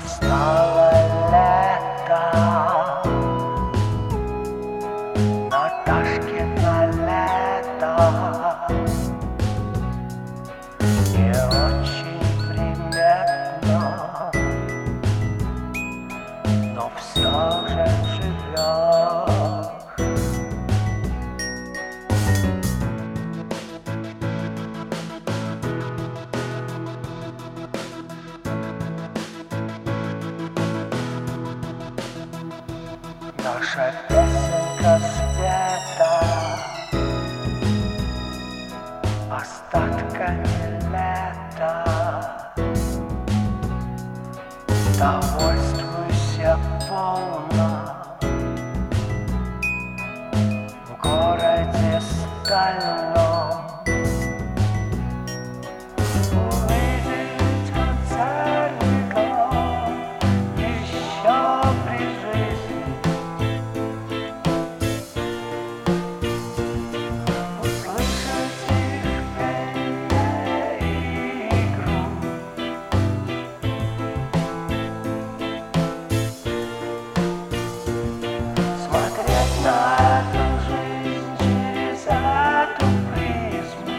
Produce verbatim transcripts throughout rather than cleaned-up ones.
Настало лето, Наташкино лето, не очень приметно, но все же живешь. Наша песенка света остатками лета. Довольствуйся полно в городе стальном. Увидеть концертников еще при жизни. Услышать их пение и игру. Смотреть на эту жизнь через эту призму.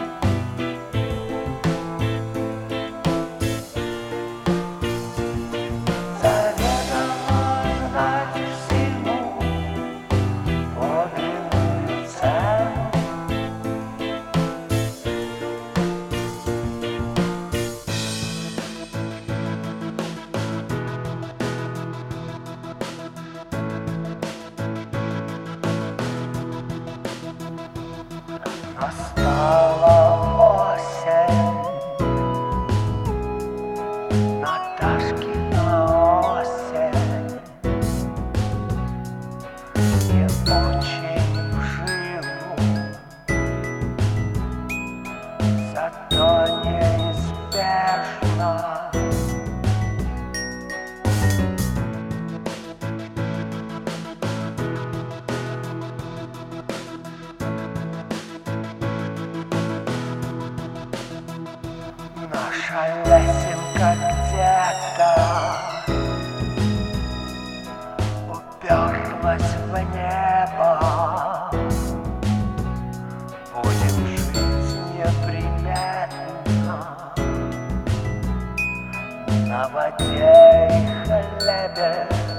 Заведомо знать всему подлинную цену. Настала осень, Наташкина осень, не очень вживу, зато неизбежно. Наша лесенка где-то уперлась в небо. Будем жить непременно на воде и хлебе.